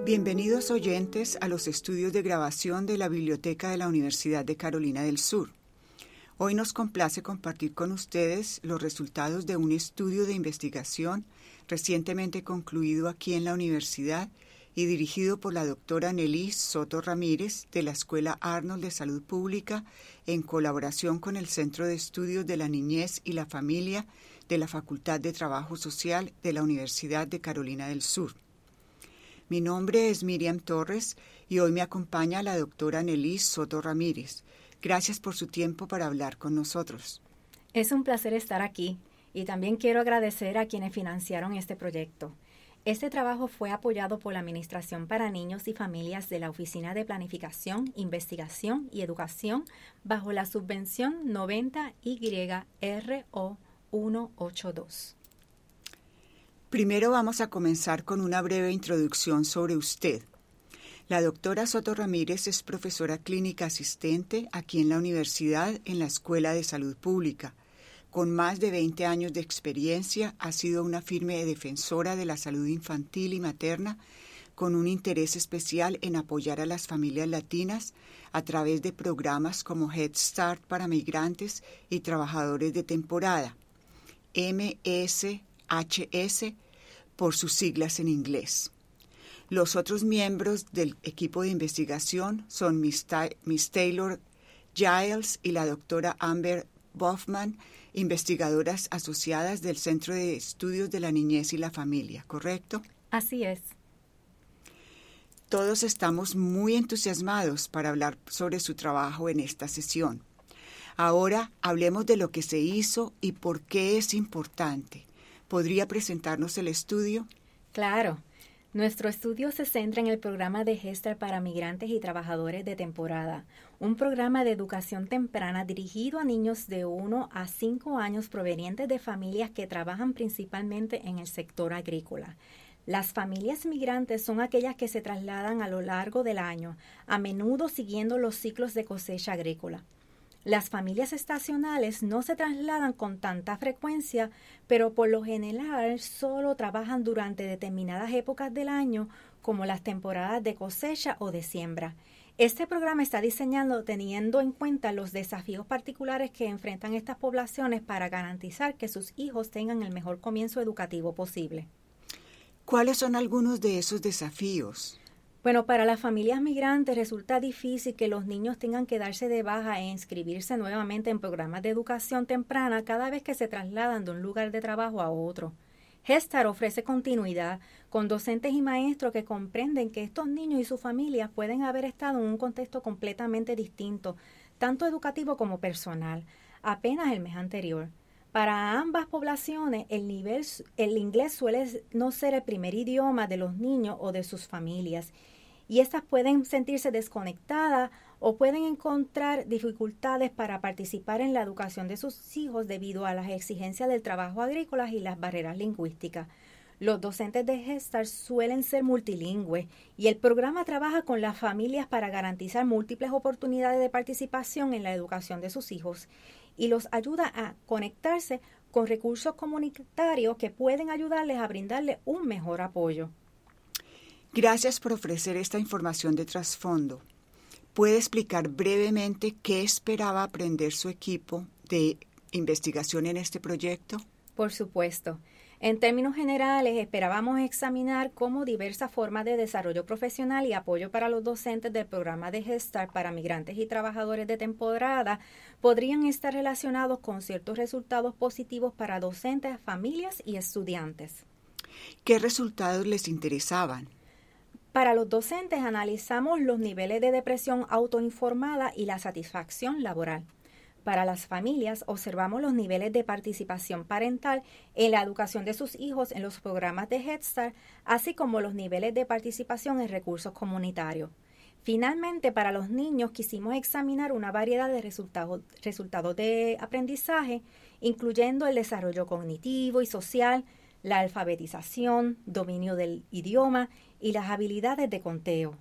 Bienvenidos oyentes a los estudios de grabación de la Biblioteca de la Universidad de Carolina del Sur. Hoy nos complace compartir con ustedes los resultados de un estudio de investigación recientemente concluido aquí en la universidad y dirigido por la doctora Nelly Soto Ramírez de la Escuela Arnold de Salud Pública en colaboración con el Centro de Estudios de la Niñez y la Familia de la Facultad de Trabajo Social de la Universidad de Carolina del Sur. Mi nombre es Miriam Torres y hoy me acompaña la doctora Nelly Soto Ramírez. Gracias por su tiempo para hablar con nosotros. Es un placer estar aquí y también quiero agradecer a quienes financiaron este proyecto. Este trabajo fue apoyado por la Administración para Niños y Familias de la Oficina de Planificación, Investigación y Educación bajo la subvención 90YRO182. Primero vamos a comenzar con una breve introducción sobre usted. La doctora Soto Ramírez es profesora clínica asistente aquí en la universidad en la Escuela de Salud Pública. Con más de 20 años de experiencia, ha sido una firme defensora de la salud infantil y materna, con un interés especial en apoyar a las familias latinas a través de programas como Head Start para migrantes y trabajadores de temporada, MSHS, por sus siglas en inglés. Los otros miembros del equipo de investigación son Miss Taylor Giles y la doctora Amber Baughman, investigadoras asociadas del Centro de Estudios de la Niñez y la Familia, ¿correcto? Así es. Todos estamos muy entusiasmados para hablar sobre su trabajo en esta sesión. Ahora hablemos de lo que se hizo y por qué es importante. ¿Podría presentarnos el estudio? Claro. Nuestro estudio se centra en el programa de Head Start para migrantes y trabajadores de temporada, un programa de educación temprana dirigido a niños de 1 a 5 años provenientes de familias que trabajan principalmente en el sector agrícola. Las familias migrantes son aquellas que se trasladan a lo largo del año, a menudo siguiendo los ciclos de cosecha agrícola. Las familias estacionales no se trasladan con tanta frecuencia, pero por lo general solo trabajan durante determinadas épocas del año, como las temporadas de cosecha o de siembra. Este programa está diseñado teniendo en cuenta los desafíos particulares que enfrentan estas poblaciones para garantizar que sus hijos tengan el mejor comienzo educativo posible. ¿Cuáles son algunos de esos desafíos? Bueno, para las familias migrantes resulta difícil que los niños tengan que darse de baja e inscribirse nuevamente en programas de educación temprana cada vez que se trasladan de un lugar de trabajo a otro. Head Start ofrece continuidad con docentes y maestros que comprenden que estos niños y sus familias pueden haber estado en un contexto completamente distinto, tanto educativo como personal, apenas el mes anterior. Para ambas poblaciones, el inglés suele no ser el primer idioma de los niños o de sus familias, y estas pueden sentirse desconectadas o pueden encontrar dificultades para participar en la educación de sus hijos debido a las exigencias del trabajo agrícola y las barreras lingüísticas. Los docentes de Head Start suelen ser multilingües y el programa trabaja con las familias para garantizar múltiples oportunidades de participación en la educación de sus hijos y los ayuda a conectarse con recursos comunitarios que pueden ayudarles a brindarles un mejor apoyo. Gracias por ofrecer esta información de trasfondo. ¿Puede explicar brevemente qué esperaba aprender su equipo de investigación en este proyecto? Por supuesto. En términos generales, esperábamos examinar cómo diversas formas de desarrollo profesional y apoyo para los docentes del programa de Head Start para migrantes y trabajadores de temporada podrían estar relacionados con ciertos resultados positivos para docentes, familias y estudiantes. ¿Qué resultados les interesaban? Para los docentes analizamos los niveles de depresión autoinformada y la satisfacción laboral. Para las familias observamos los niveles de participación parental en la educación de sus hijos en los programas de Head Start, así como los niveles de participación en recursos comunitarios. Finalmente, para los niños quisimos examinar una variedad de resultados de aprendizaje, incluyendo el desarrollo cognitivo y social, la alfabetización, dominio del idioma y las habilidades de conteo.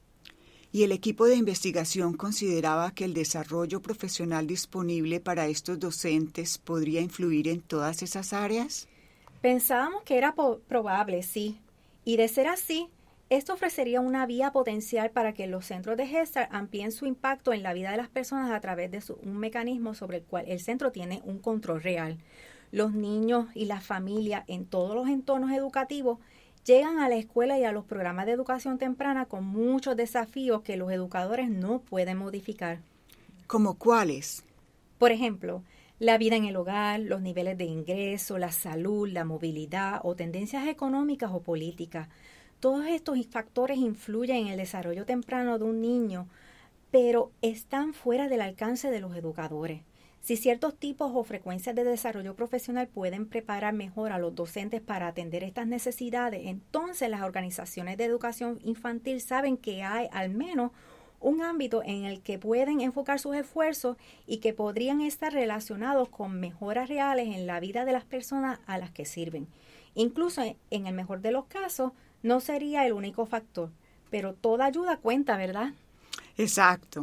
¿Y el equipo de investigación consideraba que el desarrollo profesional disponible para estos docentes podría influir en todas esas áreas? Pensábamos que era probable, sí. Y de ser así, Esto ofrecería una vía potencial para que los centros de Head Start amplíen su impacto en la vida de las personas a través de un mecanismo sobre el cual el centro tiene un control real. Los niños y las familias en todos los entornos educativos llegan a la escuela y a los programas de educación temprana con muchos desafíos que los educadores no pueden modificar. ¿Cómo cuáles? Por ejemplo, la vida en el hogar, los niveles de ingreso, la salud, la movilidad o tendencias económicas o políticas. Todos estos factores influyen en el desarrollo temprano de un niño, pero están fuera del alcance de los educadores. Si ciertos tipos o frecuencias de desarrollo profesional pueden preparar mejor a los docentes para atender estas necesidades, entonces las organizaciones de educación infantil saben que hay al menos un ámbito en el que pueden enfocar sus esfuerzos y que podrían estar relacionados con mejoras reales en la vida de las personas a las que sirven. Incluso en el mejor de los casos, no sería el único factor, pero toda ayuda cuenta, ¿verdad? Exacto.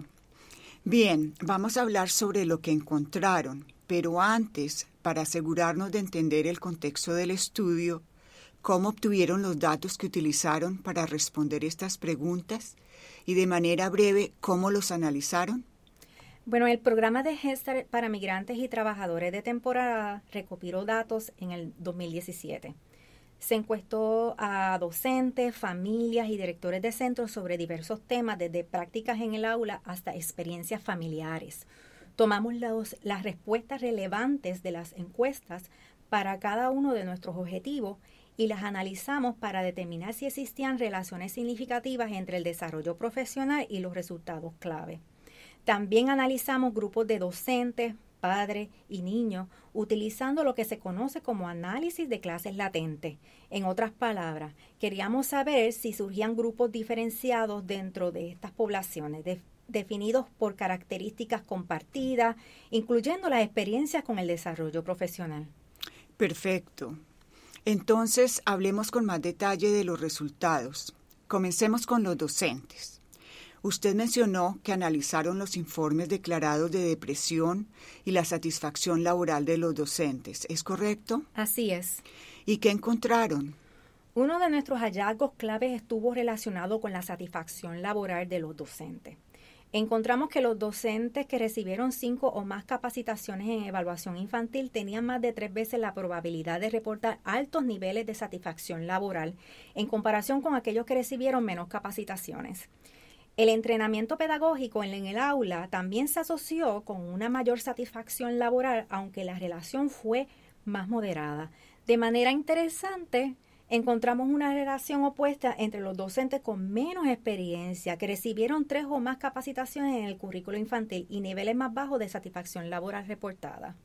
Bien, vamos a hablar sobre lo que encontraron, pero antes, para asegurarnos de entender el contexto del estudio, ¿cómo obtuvieron los datos que utilizaron para responder estas preguntas? Y de manera breve, ¿cómo los analizaron? Bueno, el programa de Head Start para migrantes y trabajadores de temporada recopiló datos en el 2017. Se encuestó a docentes, familias y directores de centros sobre diversos temas, desde prácticas en el aula hasta experiencias familiares. Tomamos las respuestas relevantes de las encuestas para cada uno de nuestros objetivos y las analizamos para determinar si existían relaciones significativas entre el desarrollo profesional y los resultados clave. También analizamos grupos de docentes, padres y niños, utilizando lo que se conoce como análisis de clases latentes. En otras palabras, queríamos saber si surgían grupos diferenciados dentro de estas poblaciones, definidos por características compartidas, incluyendo las experiencias con el desarrollo profesional. Perfecto. Entonces, hablemos con más detalle de los resultados. Comencemos con los docentes. Usted mencionó que analizaron los informes declarados de depresión y la satisfacción laboral de los docentes, ¿es correcto? Así es. ¿Y qué encontraron? Uno de nuestros hallazgos claves estuvo relacionado con la satisfacción laboral de los docentes. Encontramos que los docentes que recibieron 5 o más capacitaciones en evaluación infantil tenían más de 3 veces la probabilidad de reportar altos niveles de satisfacción laboral en comparación con aquellos que recibieron menos capacitaciones. El entrenamiento pedagógico en el aula también se asoció con una mayor satisfacción laboral, aunque la relación fue más moderada. De manera interesante, encontramos una relación opuesta entre los docentes con menos experiencia, que recibieron 3 o más capacitaciones en el currículo infantil y niveles más bajos de satisfacción laboral reportada.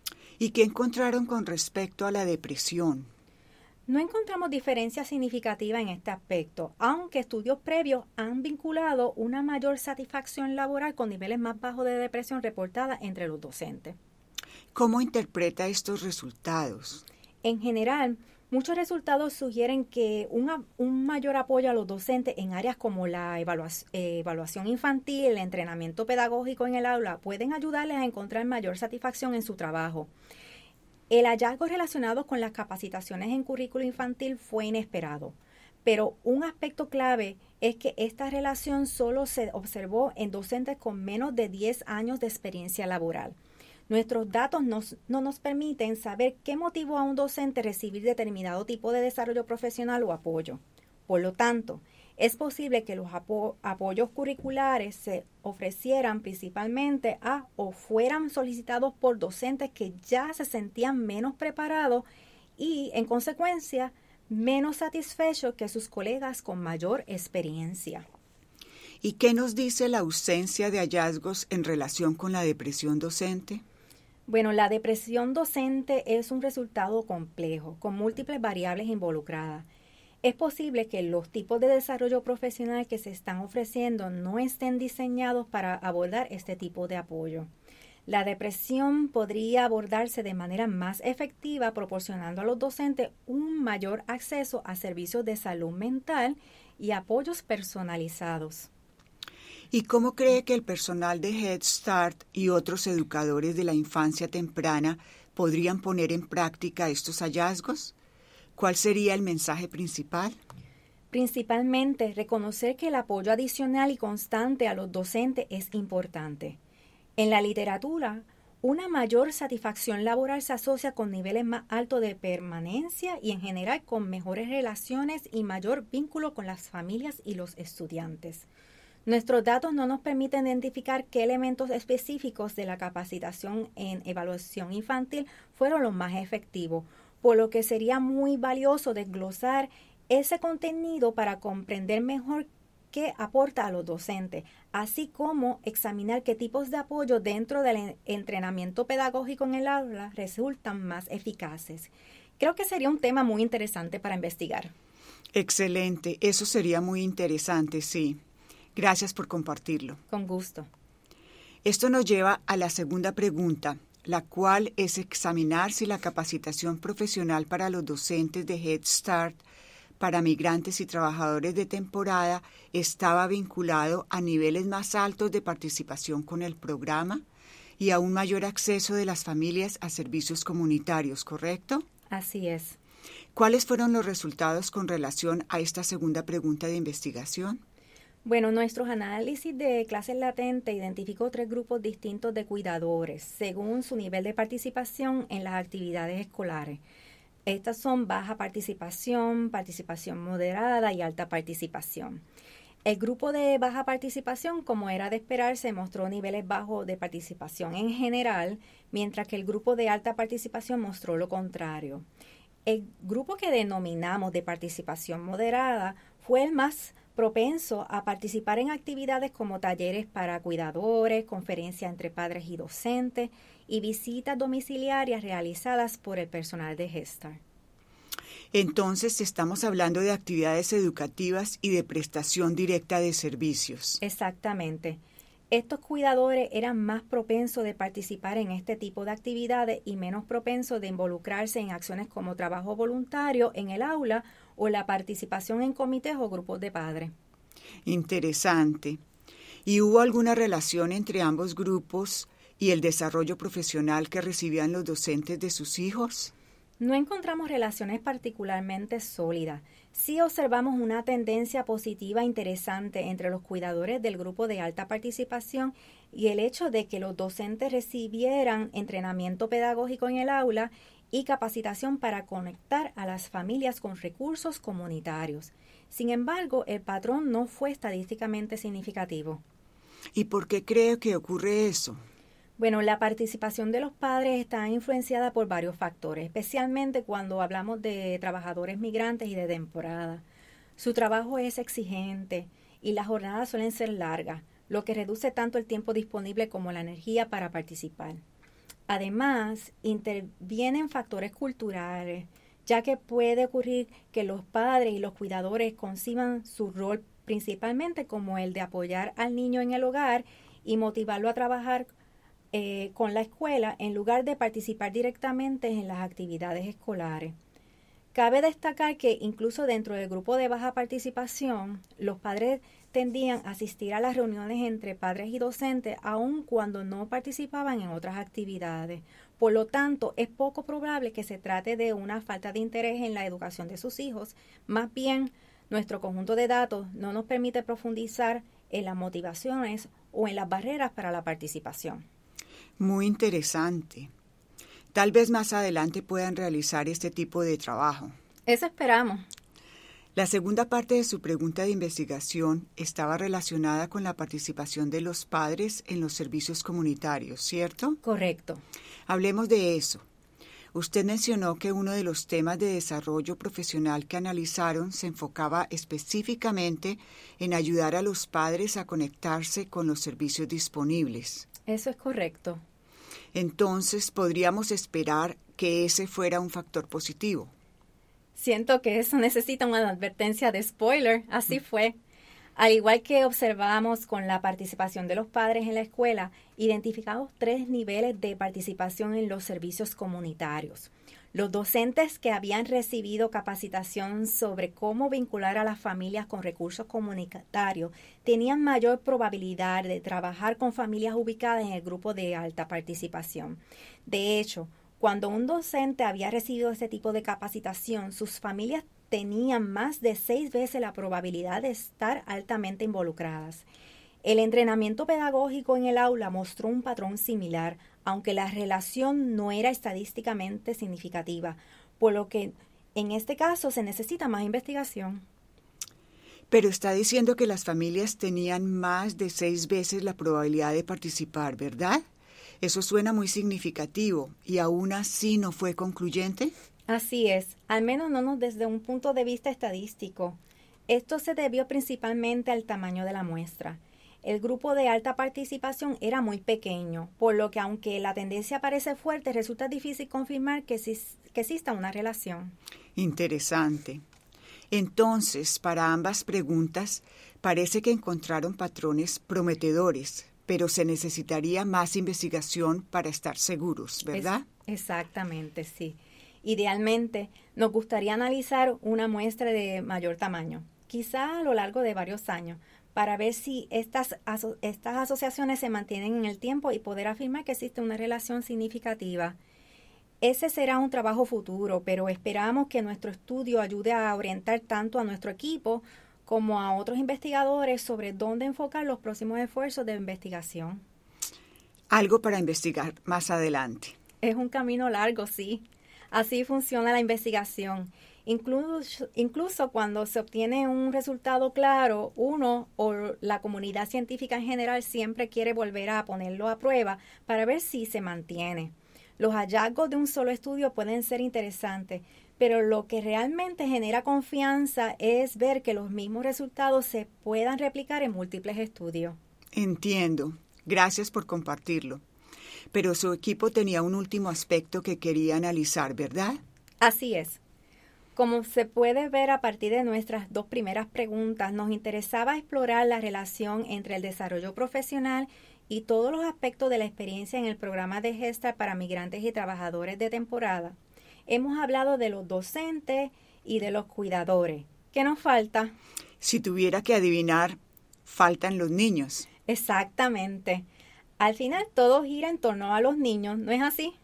¿Y qué encontraron con respecto a la depresión? No encontramos diferencia significativa en este aspecto, aunque estudios previos han vinculado una mayor satisfacción laboral con niveles más bajos de depresión reportada entre los docentes. ¿Cómo interpreta estos resultados? En general, muchos resultados sugieren que un mayor apoyo a los docentes en áreas como la evaluación infantil, el entrenamiento pedagógico en el aula, pueden ayudarles a encontrar mayor satisfacción en su trabajo. El hallazgo relacionado con las capacitaciones en currículo infantil fue inesperado, pero un aspecto clave es que esta relación solo se observó en docentes con menos de 10 años de experiencia laboral. Nuestros datos no nos permiten saber qué motivó a un docente a recibir determinado tipo de desarrollo profesional o apoyo. Por lo tanto, es posible que los apoyos curriculares se ofrecieran principalmente o fueran solicitados por docentes que ya se sentían menos preparados y, en consecuencia, menos satisfechos que sus colegas con mayor experiencia. ¿Y qué nos dice la ausencia de hallazgos en relación con la depresión docente? Bueno, la depresión docente es un resultado complejo, con múltiples variables involucradas. Es posible que los tipos de desarrollo profesional que se están ofreciendo no estén diseñados para abordar este tipo de apoyo. La depresión podría abordarse de manera más efectiva proporcionando a los docentes un mayor acceso a servicios de salud mental y apoyos personalizados. ¿Y cómo cree que el personal de Head Start y otros educadores de la infancia temprana podrían poner en práctica estos hallazgos? ¿Cuál sería el mensaje principal? Principalmente, reconocer que el apoyo adicional y constante a los docentes es importante. En la literatura, una mayor satisfacción laboral se asocia con niveles más altos de permanencia y en general con mejores relaciones y mayor vínculo con las familias y los estudiantes. Nuestros datos no nos permiten identificar qué elementos específicos de la capacitación en evaluación infantil fueron los más efectivos, por lo que sería muy valioso desglosar ese contenido para comprender mejor qué aporta a los docentes, así como examinar qué tipos de apoyo dentro del entrenamiento pedagógico en el aula resultan más eficaces. Creo que sería un tema muy interesante para investigar. Excelente, eso sería muy interesante, sí. Gracias por compartirlo. Con gusto. Esto nos lleva a la segunda pregunta, la cual es examinar si la capacitación profesional para los docentes de Head Start para migrantes y trabajadores de temporada estaba vinculado a niveles más altos de participación con el programa y a un mayor acceso de las familias a servicios comunitarios, ¿correcto? Así es. ¿Cuáles fueron los resultados con relación a esta segunda pregunta de investigación? Bueno, nuestros análisis de clases latentes identificó 3 grupos distintos de cuidadores según su nivel de participación en las actividades escolares. Estas son baja participación, participación moderada y alta participación. El grupo de baja participación, como era de esperarse, mostró niveles bajos de participación en general, mientras que el grupo de alta participación mostró lo contrario. El grupo que denominamos de participación moderada fue el más propenso a participar en actividades como talleres para cuidadores, conferencias entre padres y docentes y visitas domiciliarias realizadas por el personal de Head Start. Entonces, estamos hablando de actividades educativas y de prestación directa de servicios. Exactamente. Estos cuidadores eran más propensos de participar en este tipo de actividades y menos propensos de involucrarse en acciones como trabajo voluntario en el aula o la participación en comités o grupos de padres. Interesante. ¿Y hubo alguna relación entre ambos grupos y el desarrollo profesional que recibían los docentes de sus hijos? No encontramos relaciones particularmente sólidas. Sí observamos una tendencia positiva interesante entre los cuidadores del grupo de alta participación y el hecho de que los docentes recibieran entrenamiento pedagógico en el aula y capacitación para conectar a las familias con recursos comunitarios. Sin embargo, el patrón no fue estadísticamente significativo. ¿Y por qué cree que ocurre eso? Bueno, la participación de los padres está influenciada por varios factores, especialmente cuando hablamos de trabajadores migrantes y de temporada. Su trabajo es exigente y las jornadas suelen ser largas, lo que reduce tanto el tiempo disponible como la energía para participar. Además, intervienen factores culturales, ya que puede ocurrir que los padres y los cuidadores conciban su rol principalmente como el de apoyar al niño en el hogar y motivarlo a trabajar con la escuela en lugar de participar directamente en las actividades escolares. Cabe destacar que incluso dentro del grupo de baja participación, los padres tendían a asistir a las reuniones entre padres y docentes aun cuando no participaban en otras actividades. Por lo tanto, es poco probable que se trate de una falta de interés en la educación de sus hijos. Más bien, nuestro conjunto de datos no nos permite profundizar en las motivaciones o en las barreras para la participación. Muy interesante. Tal vez más adelante puedan realizar este tipo de trabajo. Eso esperamos. La segunda parte de su pregunta de investigación estaba relacionada con la participación de los padres en los servicios comunitarios, ¿cierto? Correcto. Hablemos de eso. Usted mencionó que uno de los temas de desarrollo profesional que analizaron se enfocaba específicamente en ayudar a los padres a conectarse con los servicios disponibles. Eso es correcto. Entonces, podríamos esperar que ese fuera un factor positivo. Siento que eso necesita una advertencia de spoiler. Así fue. Al igual que observamos con la participación de los padres en la escuela, identificamos 3 niveles de participación en los servicios comunitarios. Los docentes que habían recibido capacitación sobre cómo vincular a las familias con recursos comunitarios tenían mayor probabilidad de trabajar con familias ubicadas en el grupo de alta participación. De hecho, Cuando un docente había recibido este tipo de capacitación, sus familias tenían más de 6 veces la probabilidad de estar altamente involucradas. El entrenamiento pedagógico en el aula mostró un patrón similar, aunque la relación no era estadísticamente significativa, por lo que en este caso se necesita más investigación. Pero está diciendo que las familias tenían más de 6 veces la probabilidad de participar, ¿verdad? Eso suena muy significativo y aún así no fue concluyente. Así es, al menos no desde un punto de vista estadístico. Esto se debió principalmente al tamaño de la muestra. El grupo de alta participación era muy pequeño, por lo que aunque la tendencia parece fuerte, resulta difícil confirmar que exista una relación. Interesante. Entonces, para ambas preguntas, parece que encontraron patrones prometedores, pero se necesitaría más investigación para estar seguros, ¿verdad? Exactamente, sí. Idealmente, nos gustaría analizar una muestra de mayor tamaño, quizá a lo largo de varios años, para ver si estas asociaciones se mantienen en el tiempo y poder afirmar que existe una relación significativa. Ese será un trabajo futuro, pero esperamos que nuestro estudio ayude a orientar tanto a nuestro equipo como a otros investigadores sobre dónde enfocar los próximos esfuerzos de investigación. Algo para investigar más adelante. Es un camino largo, sí. Así funciona la investigación. Incluso cuando se obtiene un resultado claro, uno o la comunidad científica en general siempre quiere volver a ponerlo a prueba para ver si se mantiene. Los hallazgos de un solo estudio pueden ser interesantes, pero lo que realmente genera confianza es ver que los mismos resultados se puedan replicar en múltiples estudios. Entiendo. Gracias por compartirlo. Pero su equipo tenía un último aspecto que quería analizar, ¿verdad? Así es. Como se puede ver a partir de nuestras 2 primeras preguntas, nos interesaba explorar la relación entre el desarrollo profesional y todos los aspectos de la experiencia en el programa de Head Start para migrantes y trabajadores de temporada. Hemos hablado de los docentes y de los cuidadores. ¿Qué nos falta? Si tuviera que adivinar, faltan los niños. Exactamente. Al final todo gira en torno a los niños, ¿no es así?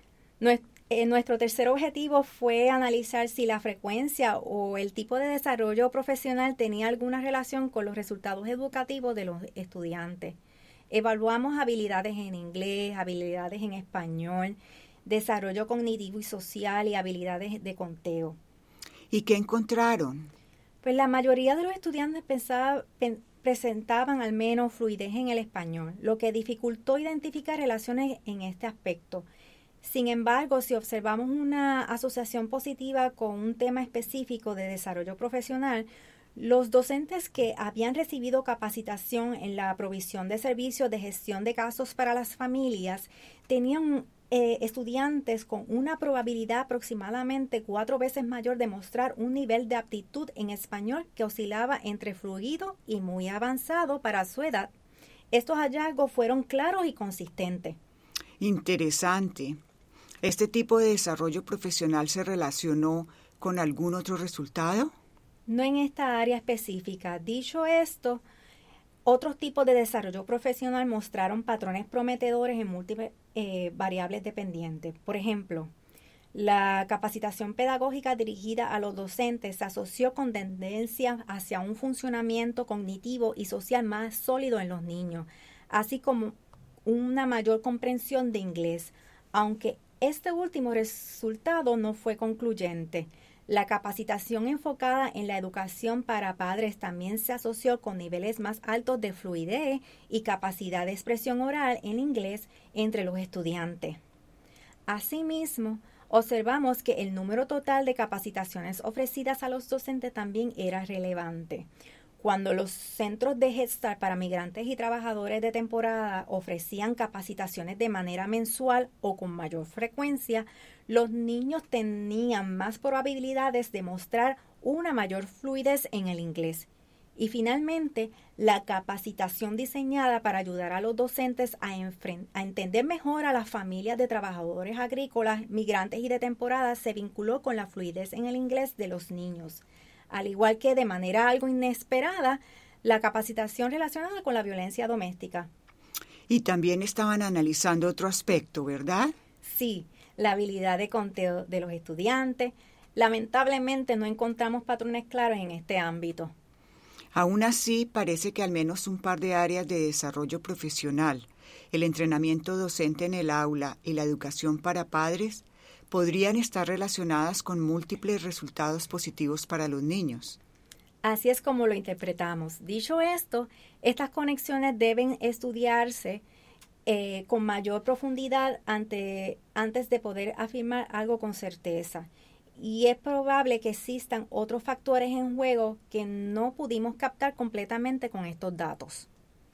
Nuestro tercer objetivo fue analizar si la frecuencia o el tipo de desarrollo profesional tenía alguna relación con los resultados educativos de los estudiantes. Evaluamos habilidades en inglés, habilidades en español, desarrollo cognitivo y social y habilidades de conteo. ¿Y qué encontraron? Pues la mayoría de los estudiantes presentaban al menos fluidez en el español, lo que dificultó identificar relaciones en este aspecto. Sin embargo, si observamos una asociación positiva con un tema específico de desarrollo profesional, los docentes que habían recibido capacitación en la provisión de servicios de gestión de casos para las familias tenían estudiantes con una probabilidad aproximadamente 4 veces mayor de mostrar un nivel de aptitud en español que oscilaba entre fluido y muy avanzado para su edad. Estos hallazgos fueron claros y consistentes. Interesante. ¿Este tipo de desarrollo profesional se relacionó con algún otro resultado? No en esta área específica. Dicho esto, otros tipos de desarrollo profesional mostraron patrones prometedores en múltiples variables dependientes. Por ejemplo, la capacitación pedagógica dirigida a los docentes se asoció con tendencias hacia un funcionamiento cognitivo y social más sólido en los niños, así como una mayor comprensión de inglés, aunque este último resultado no fue concluyente. La capacitación enfocada en la educación para padres también se asoció con niveles más altos de fluidez y capacidad de expresión oral en inglés entre los estudiantes. Asimismo, observamos que el número total de capacitaciones ofrecidas a los docentes también era relevante. Cuando los centros de Head Start para migrantes y trabajadores de temporada ofrecían capacitaciones de manera mensual o con mayor frecuencia, los niños tenían más probabilidades de mostrar una mayor fluidez en el inglés. Y finalmente, la capacitación diseñada para ayudar a los docentes a entender mejor a las familias de trabajadores agrícolas, migrantes y de temporada se vinculó con la fluidez en el inglés de los niños. Al igual que de manera algo inesperada, la capacitación relacionada con la violencia doméstica. Y también estaban analizando otro aspecto, ¿verdad? Sí, la habilidad de conteo de los estudiantes. Lamentablemente no encontramos patrones claros en este ámbito. Aún así, parece que al menos un par de áreas de desarrollo profesional, el entrenamiento docente en el aula y la educación para padres, podrían estar relacionadas con múltiples resultados positivos para los niños. Así es como lo interpretamos. Dicho esto, estas conexiones deben estudiarse con mayor profundidad antes de poder afirmar algo con certeza. Y es probable que existan otros factores en juego que no pudimos captar completamente con estos datos.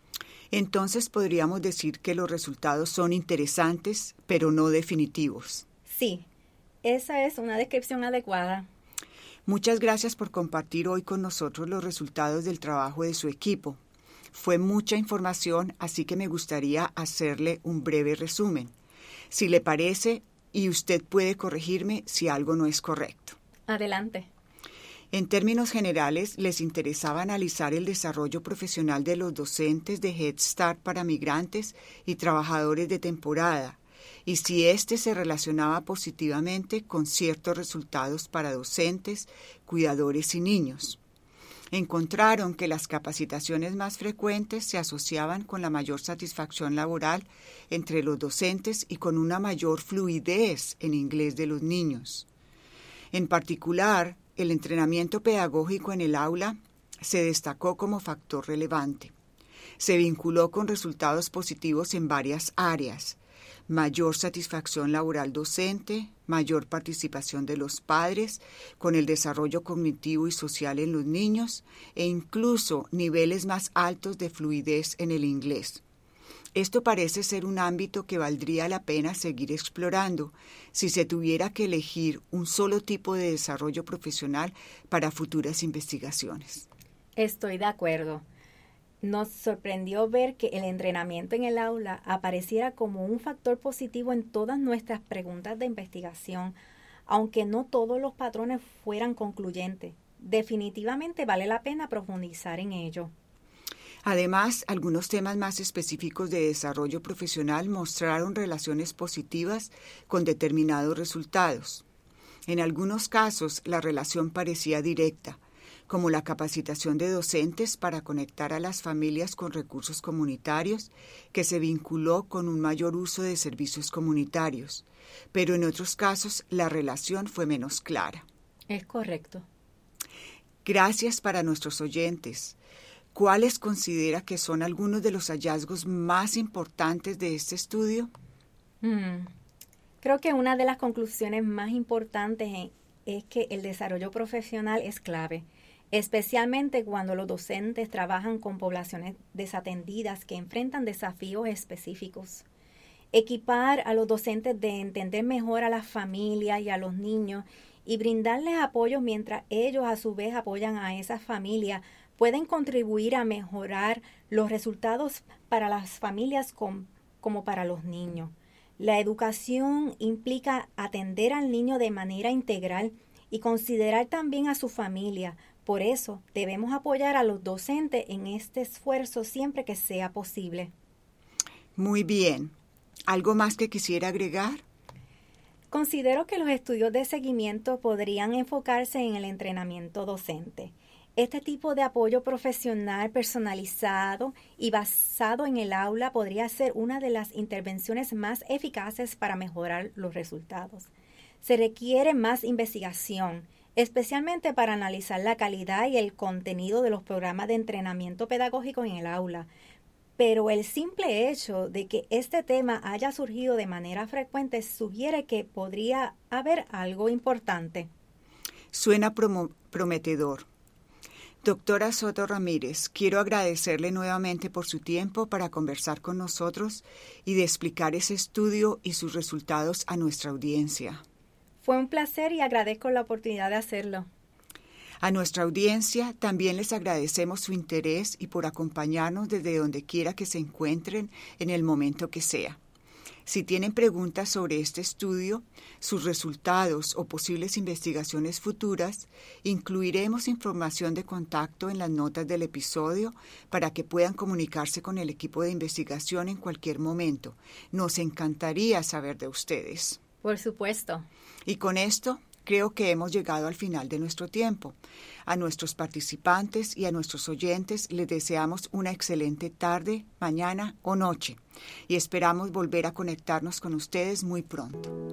Entonces podríamos decir que los resultados son interesantes, pero no definitivos. Sí, esa es una descripción adecuada. Muchas gracias por compartir hoy con nosotros los resultados del trabajo de su equipo. Fue mucha información, así que me gustaría hacerle un breve resumen. Si le parece, y usted puede corregirme si algo no es correcto. Adelante. En términos generales, les interesaba analizar el desarrollo profesional de los docentes de Head Start para migrantes y trabajadores de temporada, y si éste se relacionaba positivamente con ciertos resultados para docentes, cuidadores y niños. Encontraron que las capacitaciones más frecuentes se asociaban con la mayor satisfacción laboral entre los docentes y con una mayor fluidez en inglés de los niños. En particular, el entrenamiento pedagógico en el aula se destacó como factor relevante. Se vinculó con resultados positivos en varias áreas: mayor satisfacción laboral docente, mayor participación de los padres, con el desarrollo cognitivo y social en los niños, e incluso niveles más altos de fluidez en el inglés. Esto parece ser un ámbito que valdría la pena seguir explorando si se tuviera que elegir un solo tipo de desarrollo profesional para futuras investigaciones. Estoy de acuerdo. Nos sorprendió ver que el entrenamiento en el aula apareciera como un factor positivo en todas nuestras preguntas de investigación, aunque no todos los patrones fueran concluyentes. Definitivamente vale la pena profundizar en ello. Además, algunos temas más específicos de desarrollo profesional mostraron relaciones positivas con determinados resultados. En algunos casos, la relación parecía directa, como la capacitación de docentes para conectar a las familias con recursos comunitarios, que se vinculó con un mayor uso de servicios comunitarios, pero en otros casos la relación fue menos clara. Es correcto. Gracias para nuestros oyentes. ¿Cuáles considera que son algunos de los hallazgos más importantes de este estudio? Creo que una de las conclusiones más importantes es que el desarrollo profesional es clave, especialmente cuando los docentes trabajan con poblaciones desatendidas que enfrentan desafíos específicos. Equipar a los docentes de entender mejor a las familias y a los niños y brindarles apoyo mientras ellos a su vez apoyan a esas familias pueden contribuir a mejorar los resultados para las familias como para los niños. La educación implica atender al niño de manera integral y considerar también a su familia. Por eso debemos apoyar a los docentes en este esfuerzo siempre que sea posible. Muy bien. ¿Algo más que quisiera agregar? Considero que los estudios de seguimiento podrían enfocarse en el entrenamiento docente. Este tipo de apoyo profesional personalizado y basado en el aula podría ser una de las intervenciones más eficaces para mejorar los resultados. Se requiere más investigación, especialmente para analizar la calidad y el contenido de los programas de entrenamiento pedagógico en el aula. Pero el simple hecho de que este tema haya surgido de manera frecuente sugiere que podría haber algo importante. Suena prometedor. Doctora Soto Ramírez, quiero agradecerle nuevamente por su tiempo para conversar con nosotros y de explicar ese estudio y sus resultados a nuestra audiencia. Fue un placer y agradezco la oportunidad de hacerlo. A nuestra audiencia también les agradecemos su interés y por acompañarnos desde donde quiera que se encuentren en el momento que sea. Si tienen preguntas sobre este estudio, sus resultados o posibles investigaciones futuras, incluiremos información de contacto en las notas del episodio para que puedan comunicarse con el equipo de investigación en cualquier momento. Nos encantaría saber de ustedes. Por supuesto. Y con esto creo que hemos llegado al final de nuestro tiempo. A nuestros participantes y a nuestros oyentes les deseamos una excelente tarde, mañana o noche y esperamos volver a conectarnos con ustedes muy pronto.